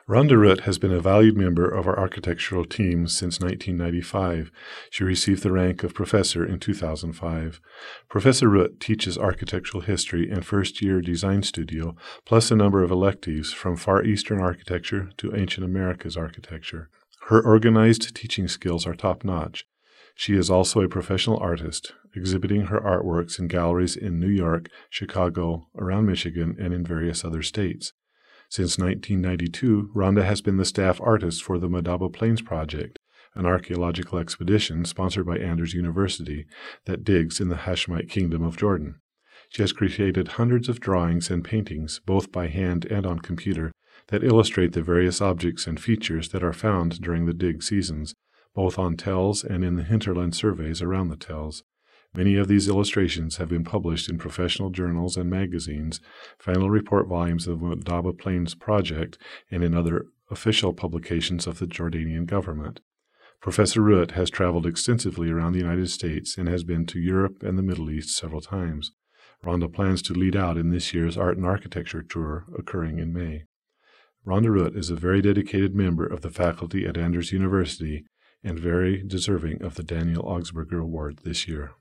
Rhonda Root has been a valued member of our architectural team since 1995. She received the rank of professor in 2005. Professor Root teaches architectural history and first-year design studio, plus a number of electives from Far Eastern architecture to ancient Americas architecture. Her organized teaching skills are top-notch. She is also a professional artist, exhibiting her artworks in galleries in New York, Chicago, around Michigan, and in various other states. Since 1992, Rhonda has been the staff artist for the Madaba Plains Project, an archaeological expedition sponsored by Andrews University that digs in the Hashemite Kingdom of Jordan. She has created hundreds of drawings and paintings, both by hand and on computer, that illustrate the various objects and features that are found during the dig seasons, both on tells and in the hinterland surveys around the tells. Many of these illustrations have been published in professional journals and magazines, final report volumes of the Madaba Plains Project, and in other official publications of the Jordanian government. Professor Root has traveled extensively around the United States and has been to Europe and the Middle East several times. Rhonda plans to lead out in this year's Art and Architecture Tour occurring in May. Rhonda Root is a very dedicated member of the faculty at Andrews University and very deserving of the Daniel Augsburger Award this year.